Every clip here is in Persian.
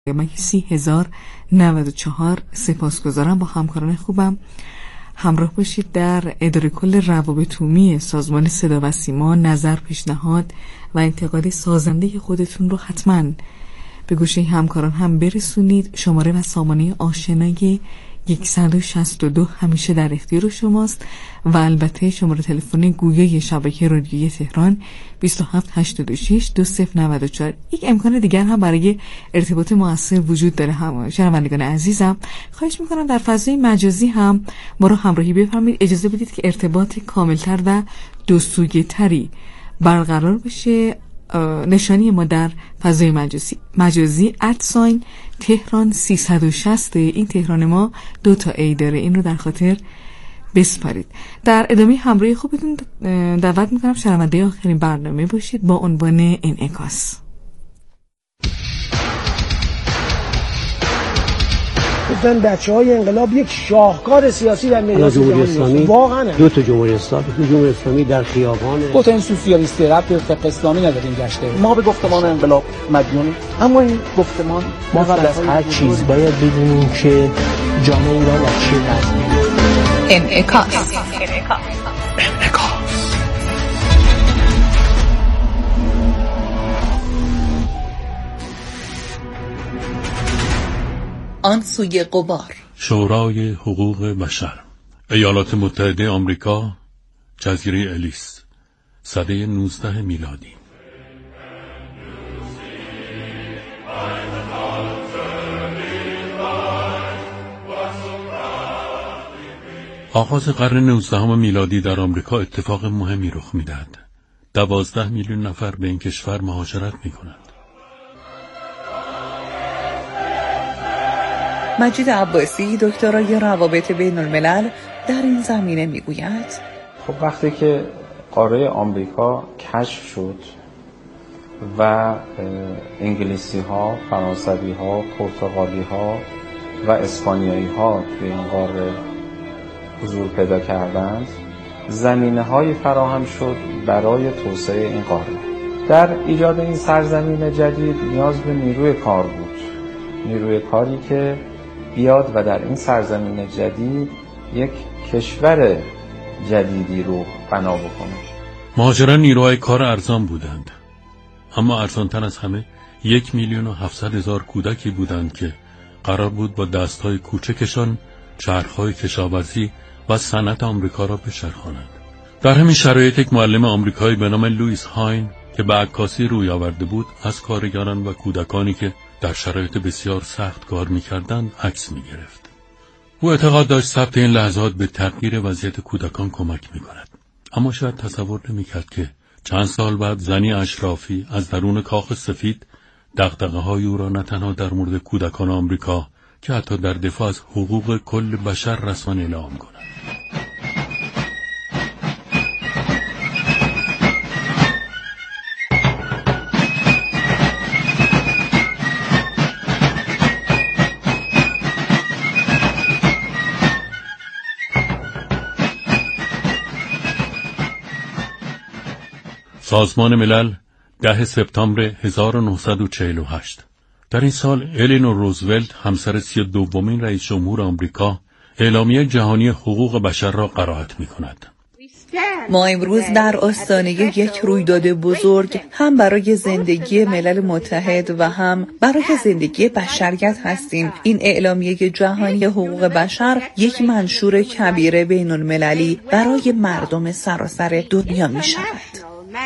من 30,094 سپاسگزارم. با همکاران خوبم همراه باشید در اداره کل روابط عمومی سازمان صدا و سیما. نظر، پیشنهاد و انتقاد سازنده خودتون رو حتما به گوشه همکاران هم برسونید. شماره و سامانه آشنای 162 همیشه در اختیار شماست و البته شماره تلفن گویای شبکه رادیویی تهران 2786 2094. یک امکان دیگر هم برای ارتباط مؤثر وجود داره. شنوندگان عزیزم، خواهش میکنم در فضای مجازی هم ما رو همراهی بفرمایید. اجازه بدید که ارتباط کاملتر و دوسویه تری برقرار بشه. نشانی ما در فضای مجازی @تهران 360. این تهران ما 2 تا ای داره، این رو در خاطر بسپارید. در ادامه همراهی خوبتون دعوت میکنم شنونده آخرین برنامه باشید با عنوان انعکاس. گفتن بچه‌های انقلاب یک شاهکار سیاسی در میراث جمهوری اسلامی واقعا 2 تا جمهوری اسلامی در خیابان گفتن سوسیالیستی ربط به فقه اسلامی نداره این گشته. ما به گفتمان انقلاب مدیونیم، اما این گفتمان ما قبل از هر چیز باید بدونیم که جامعه ایران از چه وضعیه. انعکاس. آن سوی غبار. شورای حقوق بشر ایالات متحده آمریکا، جزیره الیس، سده 19 میلادی. آغاز قرن 19 میلادی در آمریکا اتفاق مهمی رخ می‌دهد. 12 میلیون نفر به این کشور مهاجرت می‌کنند. مجید عباسی، دکترای روابط بین الملل، در این زمینه میگوید خب وقتی که قاره آمریکا کشف شد و انگلیسی ها، فرانسوی ها، پرتغالی ها و اسپانیایی ها توی این قاره حضور پیدا کردند، زمینه های فراهم شد برای توسعه این قاره. در ایجاد این سرزمین جدید نیاز به نیروی کار بود، نیروی کاری که بیاد و در این سرزمین جدید یک کشور جدیدی رو بنا بکنه. مهاجران نیروهای کار ارزان بودند، اما ارزانتر از همه 1,700,000 کودکی بودند که قرار بود با دستهای کوچکشان چرخهای کشاورزی و صنعت آمریکا را بچرخانند. در همین شرایط یک معلم آمریکایی به نام لوئیس هاین که به عکاسی روی آورده بود از کارگران و کودکانی که در شرایط بسیار سخت کار می‌کردند عکس می‌گرفت. او اعتقاد داشت ثبت این لحظات به تغییر وضعیت کودکان کمک می‌کند. اما شاید تصور نمی‌کرد که چند سال بعد زنی اشرافی از درون کاخ سفید دغدغه‌های او را نه تنها در مورد کودکان آمریکا که حتی در دفاع از حقوق کل بشر رسما اعلام کند. سازمان ملل 10 سپتامبر 1948. در این سال الینور روزولت همسر 32مین رئیس جمهور آمریکا اعلامیه جهانی حقوق بشر را قرائت می‌کند. ما امروز در آستانه یک رویداد بزرگ هم برای زندگی ملل متحد و هم برای زندگی بشریت هستیم. این اعلامیه جهانی حقوق بشر یک منشور کبیر بین المللی برای مردم سراسر دنیا می شود.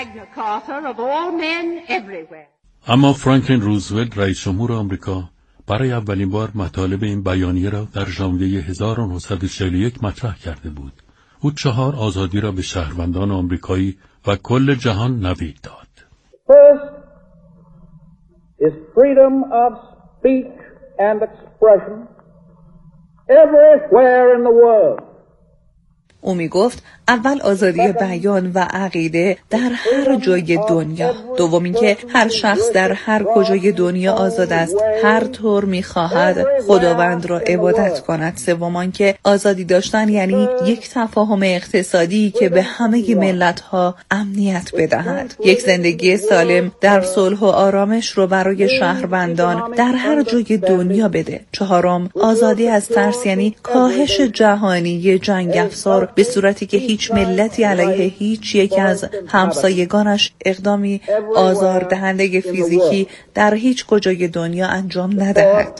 اما فرانکلین روزولت رئیس جمهور آمریکا برای اولین بار مطالب این بیانیه را در ژانویه 1941 مطرح کرده بود. او 4 آزادی را به شهروندان آمریکایی و کل جهان نوید داد. First is freedom of speech and expression everywhere in the world. او می گفت اول آزادی بیان و عقیده در هر جای دنیا، دوم اینکه هر شخص در هر کجای دنیا آزاد است هر طور می خواهد خداوند را عبادت کند، سوم آنکه آزادی داشتن یعنی یک تفاهم اقتصادی که به همه ملت ها امنیت بدهد، یک زندگی سالم در صلح و آرامش رو برای شهروندان در هر جای دنیا بده، چهارم آزادی از ترس یعنی کاهش جهانی جنگ افزار به صورتی که هیچ ملتی علیه هیچ یک از همسایگانش اقدامی آزاردهنده فیزیکی در هیچ کجای دنیا انجام ندهد.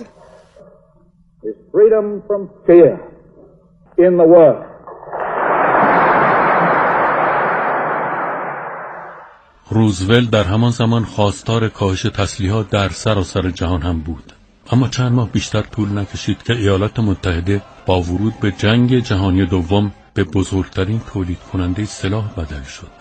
روزولت در همان زمان خواستار کاهش تسلیحات در سراسر جهان هم بود، اما چند ماه بیشتر طول نکشید که ایالات متحده با ورود به جنگ جهانی دوم به بزرگترین تولید کننده سلاح بدل شد.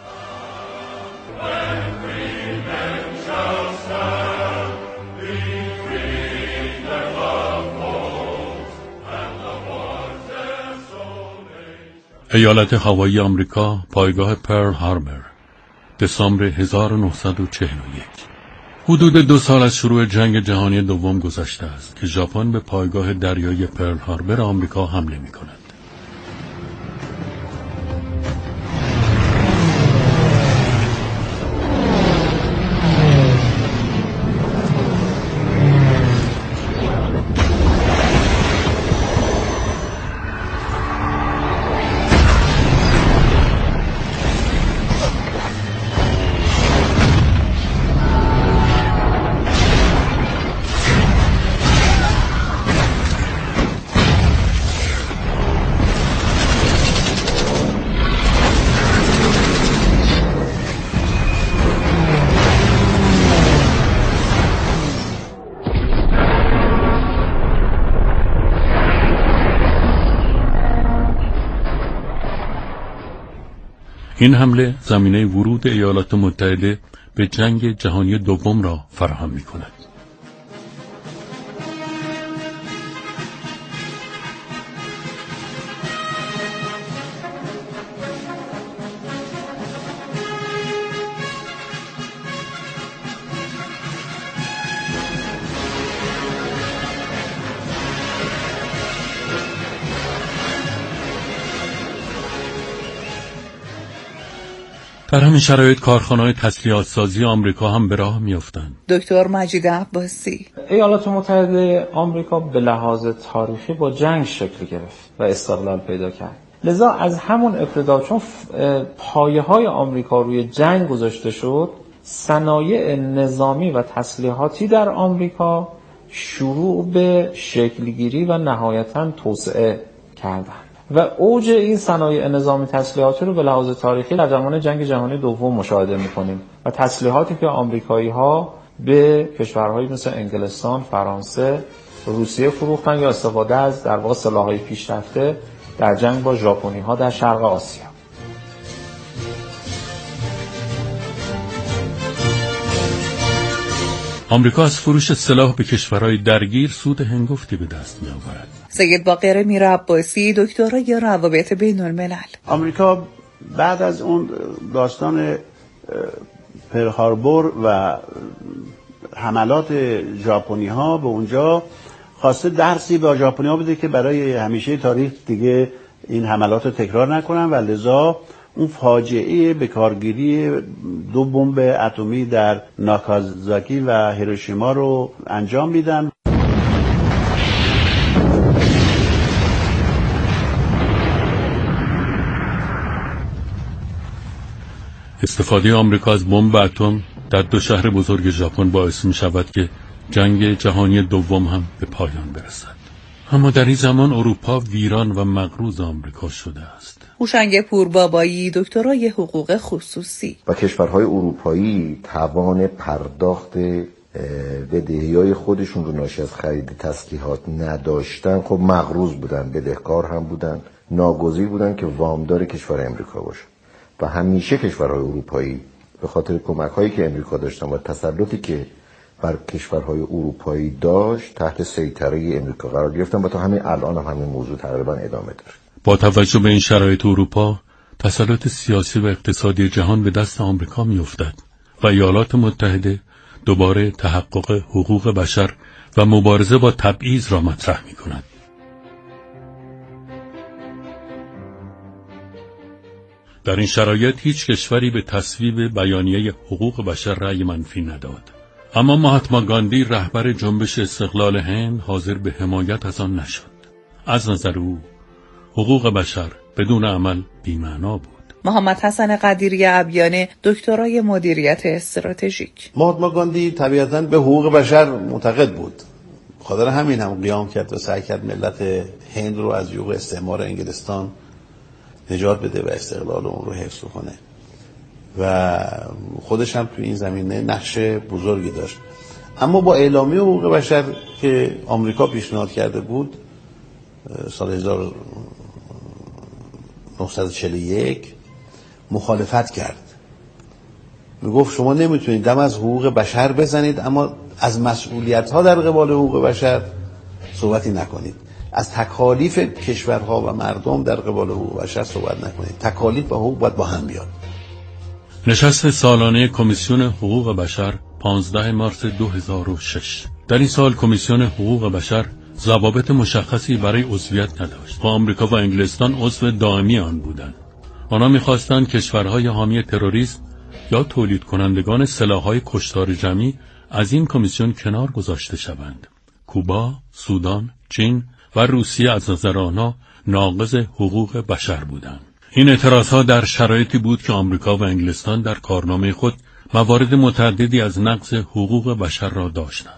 ایالت هوایی آمریکا، پایگاه پرل هاربر، دسامبر 1941. حدود 2 سال از شروع جنگ جهانی دوم گذشته است که ژاپن به پایگاه دریایی پرل هاربر آمریکا حمله می‌کند. این حمله زمینه ورود ایالات متحده به جنگ جهانی دوم را فراهم می‌کند. در همین شرایط کارخانه‌های تسلیحات سازی آمریکا هم به راه میافتند. دکتر مجید عباسی: ایالات متحده آمریکا به لحاظ تاریخی با جنگ شکل گرفت و استقلال پیدا کرد. لذا از همون ابتدا چون پایه‌های آمریکا روی جنگ گذاشته شد، صنایع نظامی و تسلیحاتی در آمریکا شروع به شکلگیری و نهایتاً توسعه کردند. و اوج این صنایع نظامی تسلیحاتی رو به لحاظ تاریخی در زمان جنگ جهانی دوم مشاهده می‌کنیم و تسلیحاتی که آمریکایی‌ها به کشورهایی مثل انگلستان، فرانسه، روسیه فروختن یا استفاده از در واقع سلاح‌های پیشرفته در جنگ با ژاپنی‌ها در شرق آسیا. آمریکا از فروش سلاح به کشورهای درگیر سود هنگفتی به دست می‌آورد. سید باقر میر عباسی، دکترای روابط بین الملل: آمریکا بعد از اون داستان پرل هاربر و حملات ژاپنی‌ها به اونجا خواسته درسی به ژاپنی‌ها بده که برای همیشه تاریخ دیگه این حملات رو تکرار نکنن و لذا اون فاجعه به کارگیری 2 بمب اتمی در ناکازاکی و هیروشیما رو انجام میدن. استفاده آمریکا از بمب اتم در 2 شهر بزرگ ژاپن باعث می شود که جنگ جهانی دوم هم به پایان برسد. اما در این زمان اروپا ویران و مغروض آمریکا شده است. هوشنگ پوربابایی، دکترای حقوق خصوصی: و کشورهای اروپایی توان پرداخت بدهی‌های خودشون رو ناشی از خرید تسلیحات نداشتن، خب مغروض بودن، بدهکار هم بودن، ناگزیر بودن که وامدار کشور امریکا باشن و همیشه کشورهای اروپایی به خاطر کمک‌هایی که امریکا داشتن و تسلطی که بر کشورهای اروپایی داشت تحت سیطره امریکا قرار گرفتن و تا همین الان هم همین موضوع تقریبا ادامه داره. با توجه به این شرایط اروپا تسلط سیاسی و اقتصادی جهان به دست آمریکا می‌افتد و ایالات متحده دوباره تحقق حقوق بشر و مبارزه با تبعیض را مطرح می‌کند. در این شرایط هیچ کشوری به تصویب بیانیه حقوق بشر رأی منفی نداد. اما مهاتما گاندی رهبر جنبش استقلال هند حاضر به حمایت از آن نشد. از نظر او حقوق بشر بدون عمل بی‌معنا بود. محمد حسن قدیری ابیانه، دکترای مدیریت استراتژیک. مهاتما گاندی طبیعتاً به حقوق بشر معتقد بود. خاطر همین هم قیام کرد و سعی کرد ملت هند رو از یوغ استعمار انگلستان نجات بده و استقلال اون رو حفظ کنه و خودش هم تو این زمینه نقش بزرگی داشت. اما با اعلامیه حقوق بشر که آمریکا پیشنهاد کرده بود سال 1941 مخالفت کرد. میگفت شما نمیتونید دم از حقوق بشر بزنید اما از مسئولیت‌ها در قبال حقوق بشر صحبتی نکنید. از تکالیف کشورها و مردم در قبال حقوق بشر صحبت نکنید. تکالیف و حقوق باید با هم بیاد. نشست سالانه کمیسیون حقوق بشر 15 مارس 2006. در این سال کمیسیون حقوق بشر ضوابط مشخصی برای عضویت نداشت و آمریکا و انگلستان عضو دائمی آن بودند. آنها می‌خواستند کشورهای حامی تروریسم یا تولید کنندگان سلاح‌های کشتار جمعی از این کمیسیون کنار گذاشته شوند. کوبا، سودان، چین و روسیه از نظر آنها ناقض حقوق بشر بودند. این اعتراضها در شرایطی بود که آمریکا و انگلستان در کارنامه خود موارد متعددی از نقض حقوق بشر را داشتند.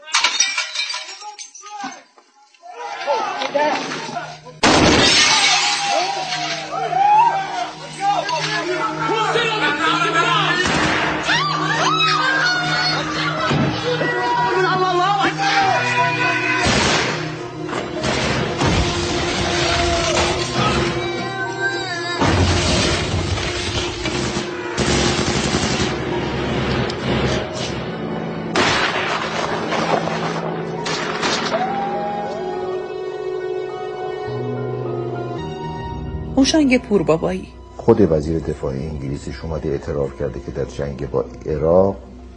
هوشنگ پوربابایی، خود وزیر دفاع انگلیسیش اومده اعتراف کرده که در جنگ با عراق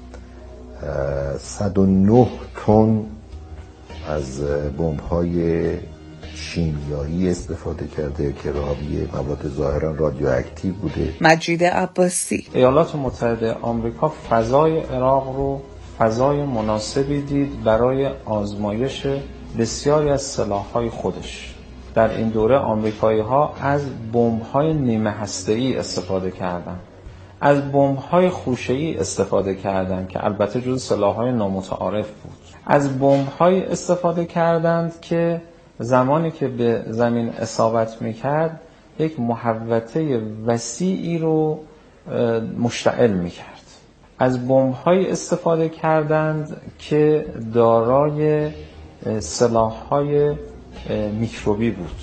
109 تن از بمب‌های شیمیایی استفاده کرده که حاوی مواد ظاهرا رادیواکتیو بوده. مجید عباسی، ایالات متحده آمریکا فضای عراق رو فضای مناسبی دید برای آزمایش بسیاری از سلاح‌های خودش. در این دوره آمریکایی‌ها از بمب‌های نیمه هسته‌ای استفاده کردند. از بمب‌های خوشه‌ای استفاده کردند که البته جزو سلاح‌های نامتعارف بود. از بمب‌های استفاده کردند که زمانی که به زمین اصابت می‌کرد یک محوطه وسیعی رو مشتعل می‌کرد. از بمب‌های استفاده کردند که دارای سلاح‌های میکروبی بود.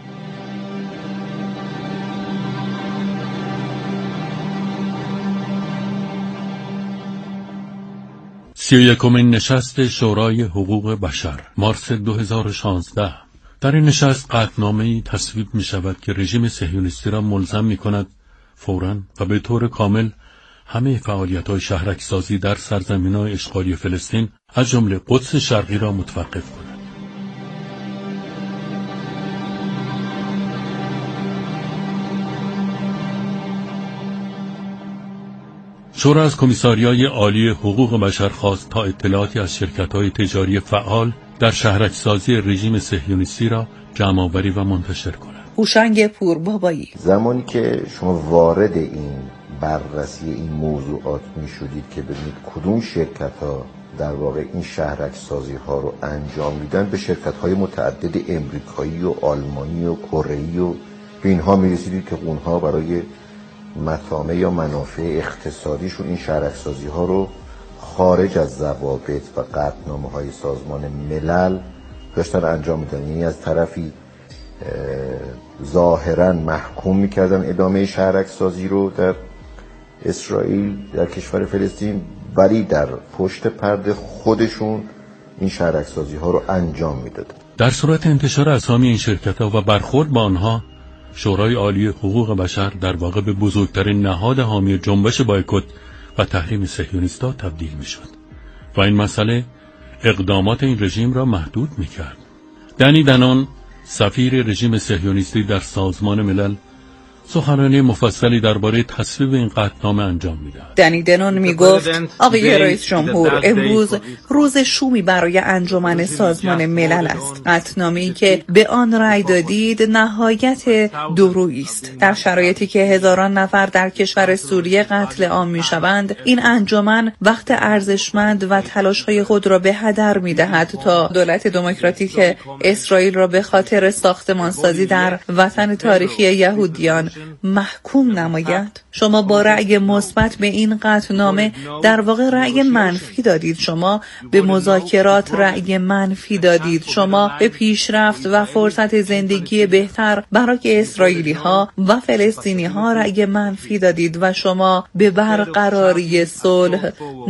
سی و یکمین نشست شورای حقوق بشر مارس 2016. در این نشست قطعنامه‌ای تصویب می شود که رژیم صهیونیستی را ملزم می کند فوراً و به طور کامل همه فعالیت‌های شهرک‌سازی در سرزمین‌های اشغالی فلسطین از جمله قدس شرقی را متوقف کند. شورا از کمیساریای عالی حقوق بشر خواست تا اطلاعاتی از شرکت‌های تجاری فعال در شهرک‌سازی رژیم صهیونیستی را جمع‌آوری و منتشر کند. هوشنگ پوربابایی، زمانی که شما وارد این بررسی این موضوعات می‌شدید که ببینید کدوم شرکت‌ها در واقع این شهرک‌سازی‌ها رو انجام میدن، به شرکت‌های متعدد امریکایی و آلمانی و کره‌ای و به اینها می‌رسیدید که اونها برای مطامع یا منافع اقتصادیشون این شهرک‌سازی‌ها رو خارج از ضوابط و قطعنامه‌های سازمان ملل داشتن انجام میدن. یعنی از طرفی ظاهراً محکوم میکردن ادامه شهرک‌سازی رو در اسرائیل در کشور فلسطین، ولی در پشت پرده خودشون این شهرک‌سازی‌ها رو انجام میدادن. در صورت انتشار اسامی این شرکت‌ها و برخورد با آنها شورای عالی حقوق بشر در واقع به بزرگترین نهاد حامی جنبش بایکوت و تحریم صهیونیست‌ها تبدیل می‌شد و این مسئله اقدامات این رژیم را محدود می‌کرد. دنی دنون، سفیر رژیم صهیونیستی در سازمان ملل، سخنرانی مفصلی درباره تصویب این قطعنامه انجام می‌دهد. دنی دنون میگفت آقای رئیس جمهور، امروز روز شومی برای انجمن سازمان ملل است. قطعنامه‌ای که به آن رأی دادید نهایت دورویی است. در شرایطی که هزاران نفر در کشور سوریه قتل عام می‌شوند، این انجمن وقت ارزشمند و تلاش‌های خود را به هدر می‌دهد تا دولت دموکراتیک اسرائیل را به خاطر ساختمانسازی در وطن تاریخی یهودیان محکوم نماید. شما با رأی مثبت به این قطعنامه در واقع رأی منفی دادید. شما به مذاکرات رأی منفی دادید. شما به پیشرفت و فرصت زندگی بهتر برای اسرائیلی ها و فلسطینی ها رأی منفی دادید و شما به برقراری صلح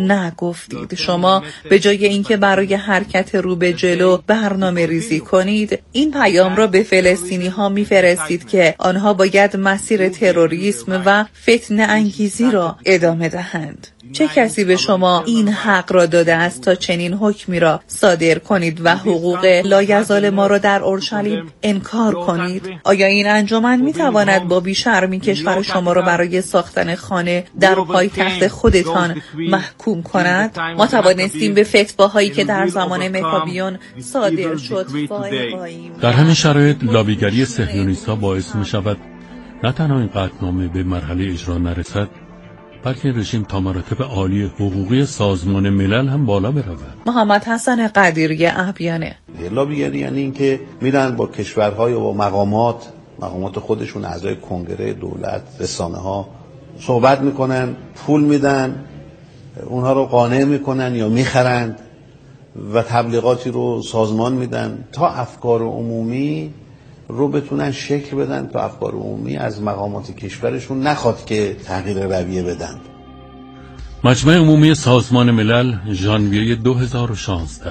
نگفتید. شما به جای اینکه برای حرکت رو به جلو برنامه ریزی کنید، این پیام را به فلسطینی ها میفرستید که آنها باید مسیر تروریسم و فتنه انگیزی را ادامه دهند. چه کسی به شما این حق را داده است تا چنین حکمی را صادر کنید و حقوق لایزال ما را در اورشلیم انکار کنید؟ آیا این انجمن می تواند با بیشرمی کشور شما را برای ساختن خانه در پایتخت خودتان محکوم کند؟ ما توانستیم به فتواهایی که در زمان مکابیون صادر شد فائق‌آییم. در همین شرایط لابیگری صهیونیست‌ها باعث می شود نه تنها این قطعنامه به مرحله اجرا نرسد، بلکه رژیم تا مراتب عالی حقوقی سازمان ملل هم بالا برود. محمد حسن قدیری احبیانه. لابیگری یعنی این که میرن با کشورهای و مقامات خودشون، اعضای کنگره دولت، رسانه ها صحبت میکنن، پول میدن، اونها رو قانع میکنن یا میخرند و تبلیغاتی رو سازمان میدن تا افکار عمومی رو بتونن شکل بدن، تا افکار عمومی از مقامات کشورشون نخواد که تغییر رویه بدن. مجمع عمومی سازمان ملل ژانویه 2016.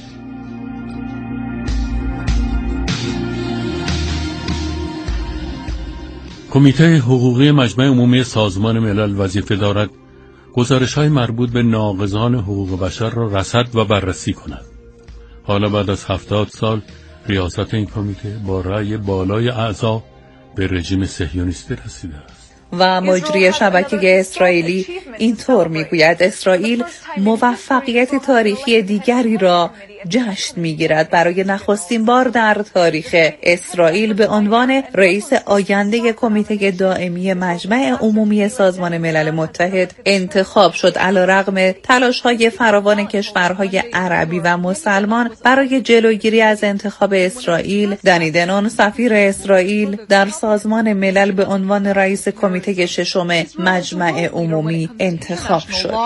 کمیته حقوقی مجمع عمومی سازمان ملل وظیفه دارد گزارش‌های مربوط به ناقضان حقوق بشر را رصد و بررسی کند. حالا بعد از 70 سال ریاست این کمیته با رأی بالای اعضا به رژیم صهیونیستی رسیده است. و مجری شبکه اسرائیلی اینطور میگوید اسرائیل موفقیت تاریخی دیگری را جشن میگیرد. برای نخستین بار در تاریخ اسرائیل به عنوان رئیس آینده کمیته دائمی مجمع عمومی سازمان ملل متحد انتخاب شد. علیرغم تلاش‌های فراوان کشورهای عربی و مسلمان برای جلوگیری از انتخاب اسرائیل، دنی دنون سفیر اسرائیل در سازمان ملل به عنوان رئیس کمیته ششم مجمع عمومی انتخاب شد.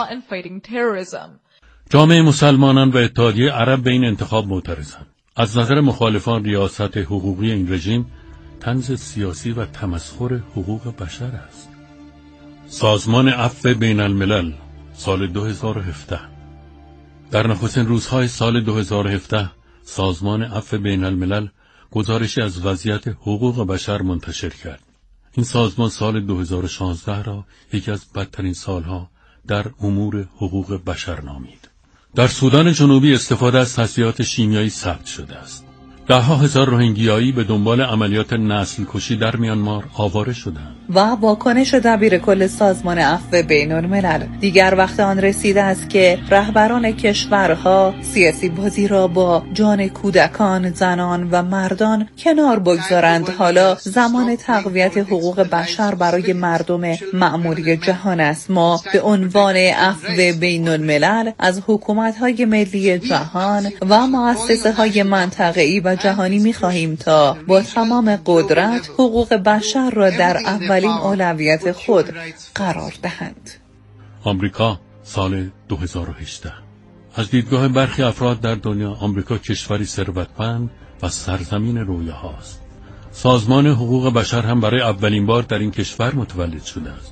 جامعه مسلمانان و اتحادیه عرب به این انتخاب معترضند. از نظر مخالفان ریاست حقوقی این رژیم طنز سیاسی و تمسخر حقوق بشر است. سازمان عفو بین الملل سال 2017. در نخستین روزهای سال 2017 سازمان عفو بین الملل گزارشی از وضعیت حقوق بشر منتشر کرد. این سازمان سال 2016 را یکی از بدترین سالها در امور حقوق بشر نامید. در سودان جنوبی استفاده از تسلیحات شیمیایی ثبت شده است. ده‌ها هزار روهینگیایی به دنبال عملیات نسل کشی در میانمار آواره شدند. و واکنش دبیر کل سازمان عفو بین الملل: دیگر وقت آن رسیده است که رهبران کشورها سیاسی بازی را با جان کودکان، زنان و مردان کنار بگذارند. حالا زمان تقویت حقوق بشر برای مردم معمولی جهان است. ما به عنوان عفو بین الملل از حکومت‌های ملی جهان و مؤسسه‌های منطقه‌ای و جهانی می‌خواهیم تا با تمام قدرت حقوق بشر را در اولین اولویت خود قرار دهند. آمریکا سال 2018. از دیدگاه برخی افراد در دنیا آمریکا کشوری ثروتمند و سرزمین رویاهاست. سازمان حقوق بشر هم برای اولین بار در این کشور متولد شده است.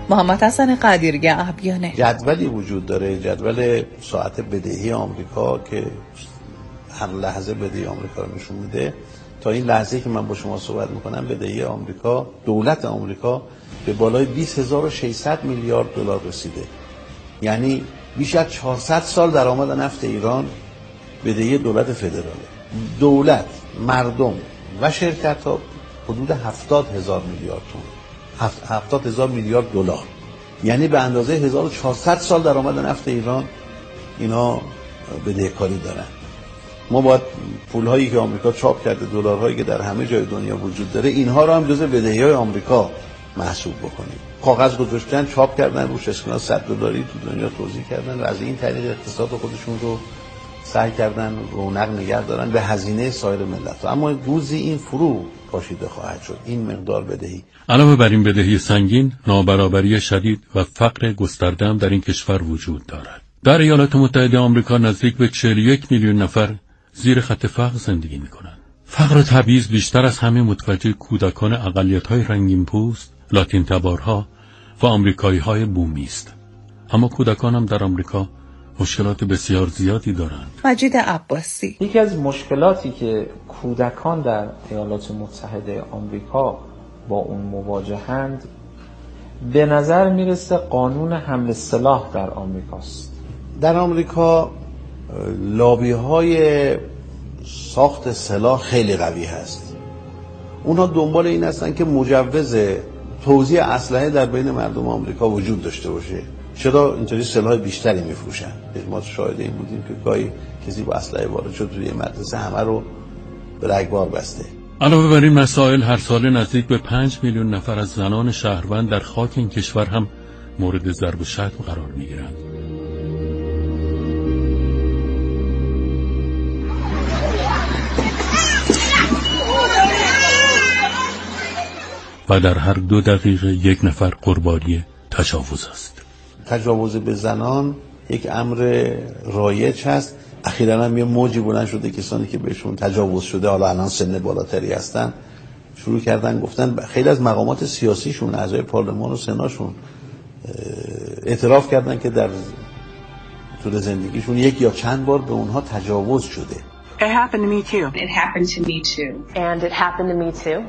محمد حسن قدیری ابیانه. جدولی وجود داره، جدول ساعت بدهی آمریکا که هر لحظه بدهی آمریکا رو نشون میده. تا این لحظه که من با شما صحبت میکنم بدهی آمریکا، دولت آمریکا به بالای 20600 میلیارد دلار رسیده. یعنی بیش از 400 سال درآمد نفت ایران بدهی دولت فدراله. دولت، مردم و شرکت ها حدود 70,000 میلیارد تومان، 70,000 میلیارد دلار، یعنی به اندازه 1400 سال درآمد نفت ایران اینا بدهکاری دارن. ما باید پولهایی که آمریکا چاپ کرده، دلارهایی که در همه جای دنیا وجود داره، اینها رو هم جزء بدهی‌های آمریکا محسوب بکنیم. کاغذ گذاشتن، چاپ کردن، روش اسکناس 100 دلاری تو دنیا توزیع کردن و از این طریق اقتصاد خودشون رو سعی کردن رونق نگه دارن به هزینه سایر ملت‌ها. اما روزی این فرو پاشیده خواهد شد این مقدار بدهی. علاوه بر این بدهی سنگین، نابرابری شدید و فقر گسترده هم در این کشور وجود دارد. در ایالات متحده آمریکا نزدیک به 41 میلیون نفر زیر خط فقر زندگی می‌کنند. فقر و تبعیض بیشتر از همه متوجه کودکان اقلیت‌های رنگین پوست، لاتین تبارها و آمریکایی‌های بومی است. اما کودکان هم در آمریکا مشکلات بسیار زیادی دارند. مجید عباسی: یکی از مشکلاتی که کودکان در ایالات متحده آمریکا با اون مواجهند، به نظر میرسه قانون حمل سلاح در آمریکاست. در آمریکا لابی‌های ساخت سلاح خیلی قوی هست. اونها دنبال این هستن که مجوز توزیع اسلحه در بین مردم آمریکا وجود داشته باشه. چرا اینطوری سلاح بیشتری میفروشن؟ ما شاهد این بودیم که گاهی کسی با اسلحه وارد شد توی مدرسه همه رو به رگبار بسته. علاوه بر این مسائل، هر سال نزدیک به 5 میلیون نفر از زنان شهروند در خاک این کشور هم مورد ضرب و شتم قرار میگیرند. و در هر 2 دقیقه یک نفر قربانی تجاوز است. تجاوز به زنان یک امر رایج هست. اخیراً هم یه موجی بلند شده، کسانی که بهشون تجاوز شده حالا الان سن بالاتری هستن شروع کردن گفتن، خیلی از مقامات سیاسیشون، اعضای پارلمان و سناشون اعتراف کردن که در طول زندگیشون یک یا چند بار به اونها تجاوز شده. It happened to me too. It happened to me too. And it happened to me too.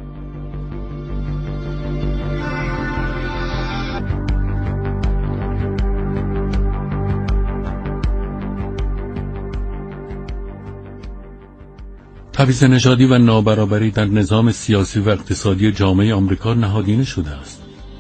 تبعیض نژادی و نابرابری در نظام سیاسی و اقتصادی جامعه آمریکا نهادینه شده است.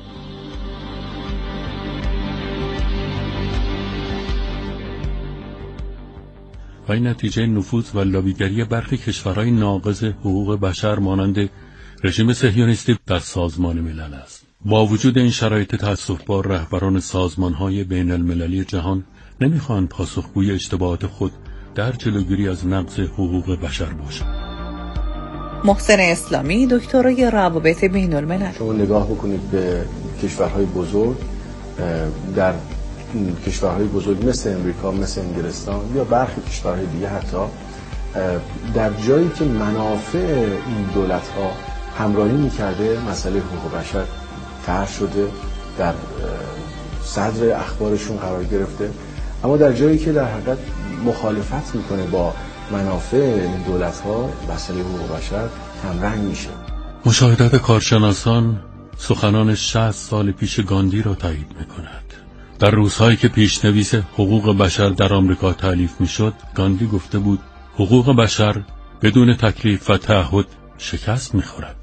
و این نتیجه نفوذ و لابیگری برخی کشورهای ناقض حقوق بشر مانند رژیم صهیونیستی در سازمان ملل است. با وجود این شرایط تأسف‌بار، رهبران سازمان‌های بین المللی جهان نمی‌خواهند پاسخگوی اشتباهات خود در جلوگیری از نقض حقوق بشر باشد. محسن اسلامی، دکترای روابط بین الملل: شما نگاه بکنید به کشورهای بزرگ، در کشورهای بزرگ مثل امریکا، مثل انگلستان یا برخی کشورهای دیگه، حتی در جایی که منافع این دولت‌ها همراهی می‌کرده مسئله حقوق بشر طرح شده، در صدر اخبارشون قرار گرفته، اما در جایی که در حقیقت مخالفت میکنه با منافع این دولت‌ها، مسئله حقوق بشر کمرنگ میشه. مشاهدات کارشناسان سخنان 60 سال پیش گاندی را تایید میکند. در روزهایی که پیشنویس حقوق بشر در آمریکا تألیف میشد، گاندی گفته بود حقوق بشر بدون تکلیف و تعهد شکست میخورد.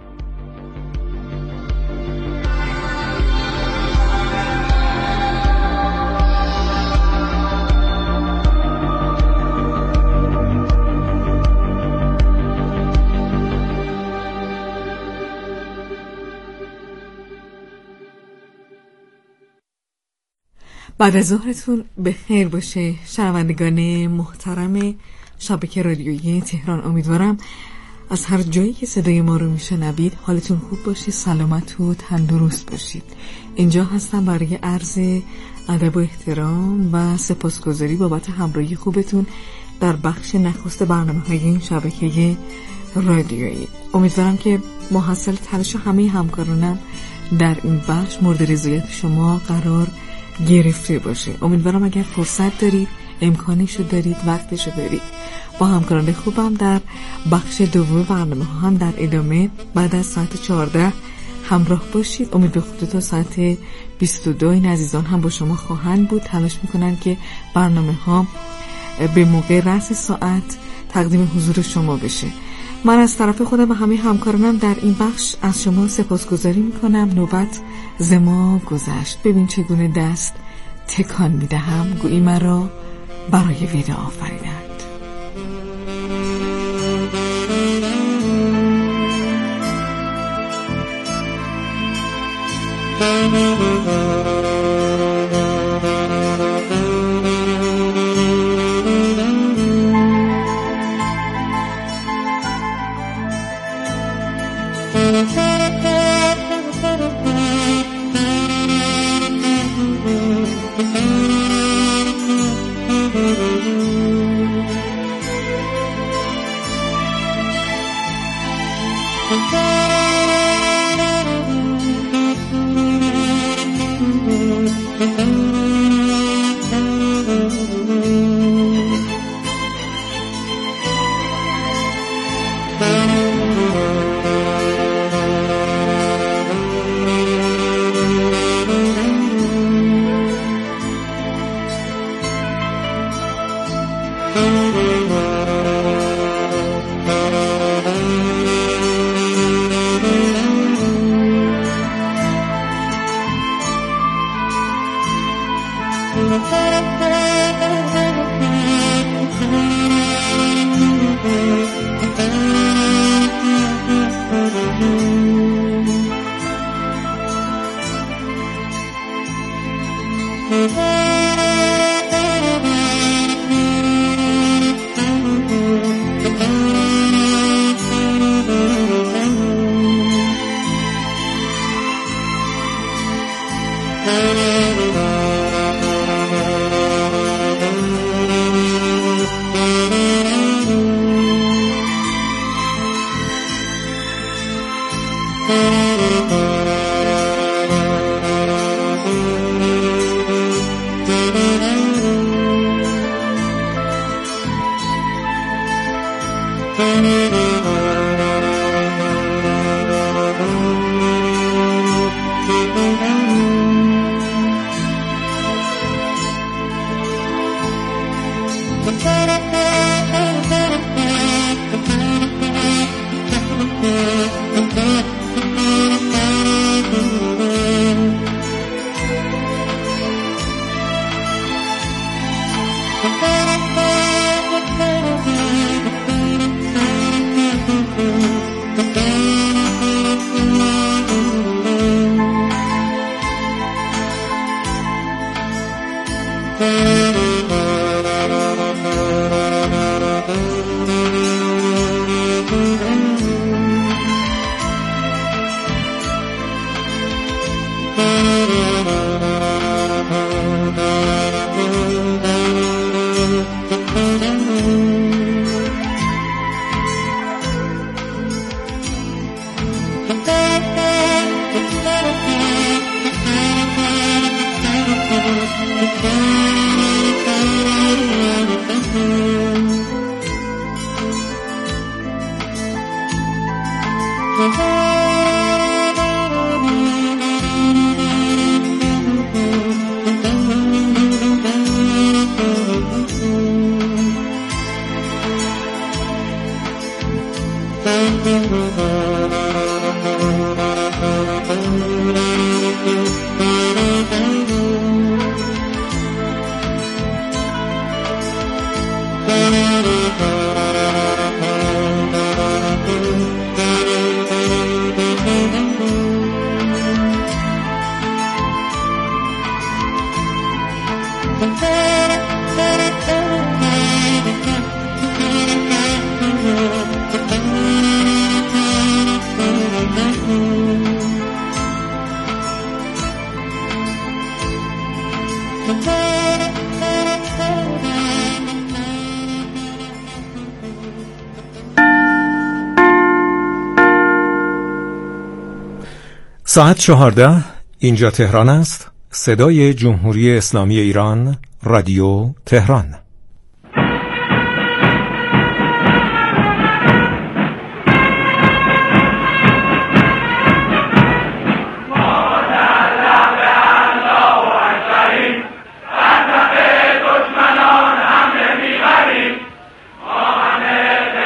بعد از ظهرتون به خیر باشه شنوندگان محترم شبکه رادیویی تهران. امیدوارم از هر جایی که صدای ما رو میشنوید حالتون خوب باشه، سلامت و تندرست باشید. اینجا هستم برای عرض ادب و احترام و سپاسگزاری بابت همراهی خوبتون در بخش نخست برنامه‌های این شبکه رادیویی. امیدوارم که محصل تلاش همه همکارانم در این بخش مورد رضایت شما قرار گرفته باشه. امیدوارم اگر فرصت دارید، امکانشو دارید، وقتشو دارید، با همکاران خوبم در بخش دوم برنامه ها هم در ادامه بعد از ساعت 14 همراه باشید. امید به خدا تا ساعت 22 این عزیزان هم با شما خواهند بود. تلاش میکنن که برنامه ها به موقع رأس ساعت تقدیم حضور شما بشه. من از طرف خودم و همه همکارانم در این بخش از شما سپاسگزاری میکنم. نوبت ز ما گذشت، ببین چگونه دست تکان میدهم، گویی مرا برای ودا آفریدند. ساعت 14 اینجا تهران است. صدای جمهوری اسلامی ایران، رادیو تهران.